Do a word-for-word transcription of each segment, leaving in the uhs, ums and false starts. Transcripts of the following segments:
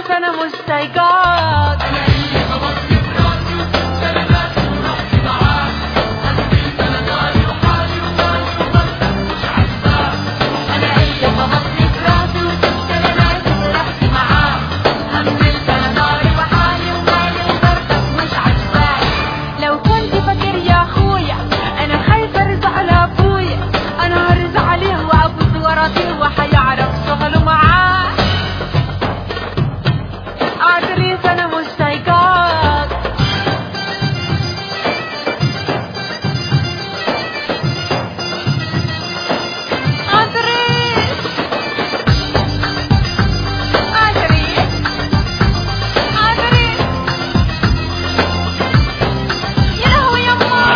عتريس انا مش طايقاك. انا اللي خبطني في راسي وسلامات ورحت معاك. هملت انا داري وحالي ومالي وبرتك مش عاجباك. انا اللي خبطني في راسي وسلامات ورحت معاك. هملت انا داري وحالي ومالي وبرتك مش عاجباك. لو كنت فاكر يا اخويا انا خايفه ارجع على ابويا، انا هرجع عليه وابوس ورطيه وحيعرف شغله معاه. عتريس انا مش طايقاك. عتريس عتريس عتريس يا لهوي يما.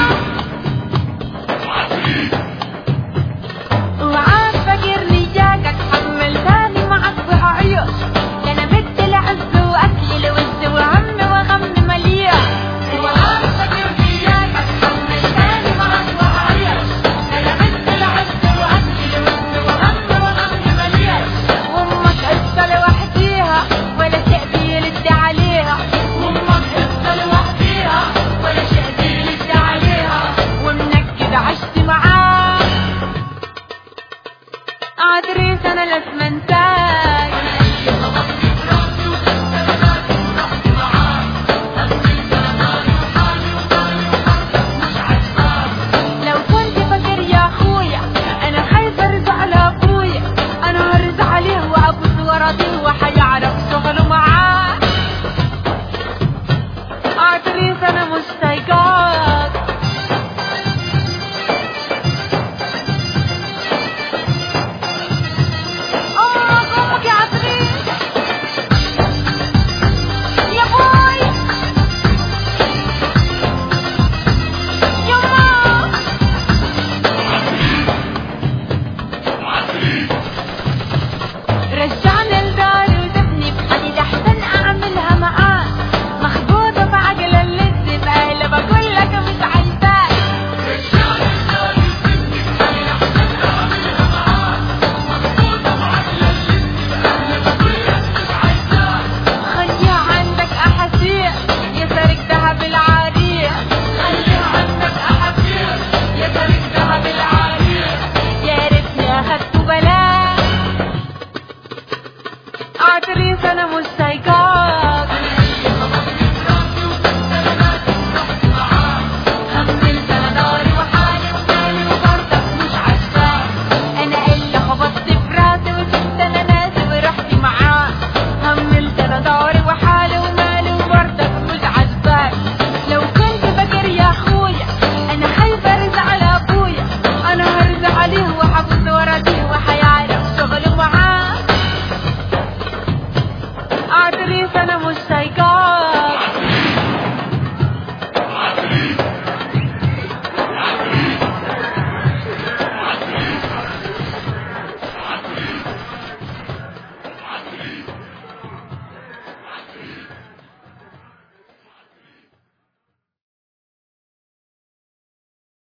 وعاد فاكرني جاك اتحمل تاني معك وهعيش، ده انا بنت العز واكل الوز وهم وغم مليان. وعاد فاكرني جاك اتحمل تاني معك وهعيش، ده انا بنت العز واكل الوز وهم وغم مليان. وامك قصه لوحديها ولا شيء بيلد عليها، وامك قصه لوحديها ولا شيء بيلد عليها. ومنكد عشت معاك. عتريس انا لازم انساك. انا اللي خبطني في راسي وسلامات ورحت معاك. هملت انا داري وحالي ومالي وبرتك مش عاجباك. لو كنت فاكر يا اخويا انا خايفه ارجع على ابويا، انا هرجع عليه وابوس ورطيه وحيعرف شغله معاه. عتريس انا مش طايقاك.